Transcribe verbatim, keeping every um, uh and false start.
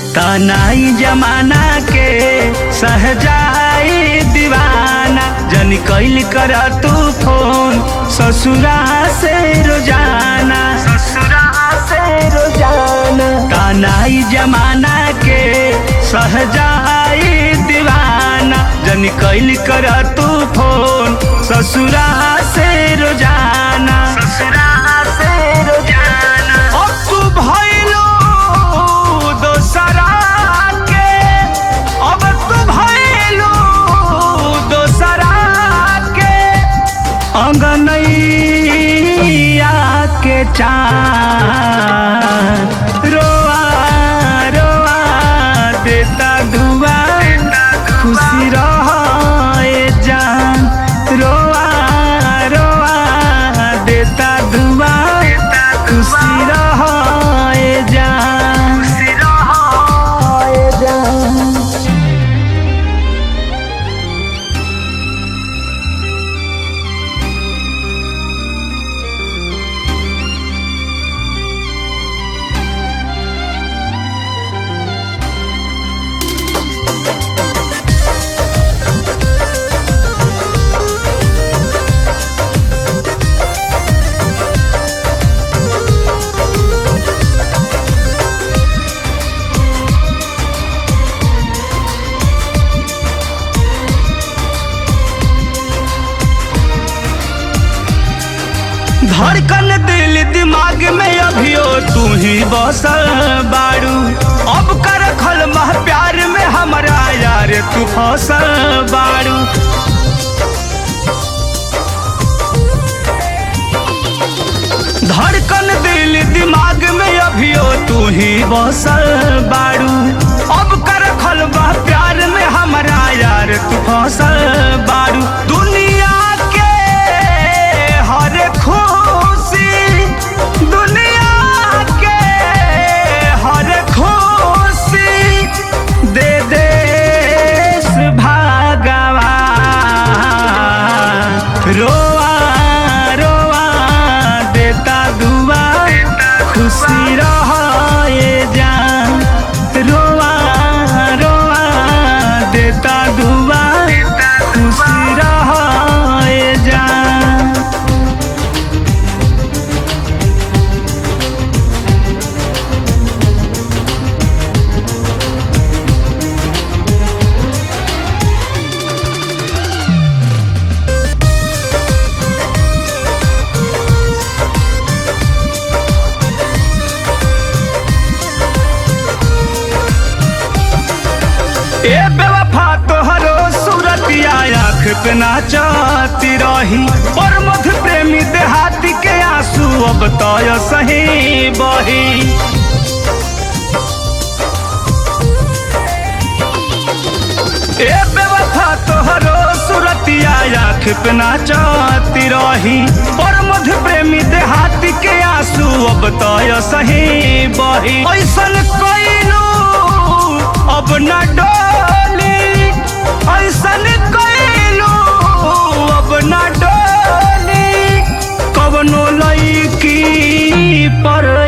तनाई जमाना के सहजाई दीवाना जन कैल कर तू फोन ससुरा से रोजाना ससुरा से रोजाना तनाई जमाना के सहजाई दीवाना जन कैल कर तू फोन ससुरा से रोजाना ससुरा से रोजाना अब तू भइलो दोसरा के अब तू भइलो दोसरा के अंगनैया के चाँद रोआ रोआ देता धुआ खुशी रहे जान रोआ रोआ देता धुआ खुशी रहे जान खुशी रहे जान। धड़कन दिल दिमाग में अभियो तू ही बसल बाड़ू अब कर खल मह प्यार में हमारा यार तू फसल बाड़ू धड़कन दिल दिमाग में अभियो तू ही बसल बाड़ू अब कर खल मह प्यार में हमारा यार तू फसल बाड़ू दुनिया के हर खुशी दुनिया के हर खुशी दे देश भगवान रोआ रोआ देता दुआ खुशी रहे जान रोआ रोआ देता दुआ खुशी रहे जान। ए बेवफा तोहरो सूरतिया आँख पे नाचती रही और मधु प्रेमी देहाती के आंसू अब तो सही बही ए बेवफा तोहरो सूरतिया आँख पे नाचती रही और मधु प्रेमी देहाती के आंसू अब तो सही बही ऐसन कोइलो अब न डोली ऐसन कइलो अब न डोली कवनो लईकी पर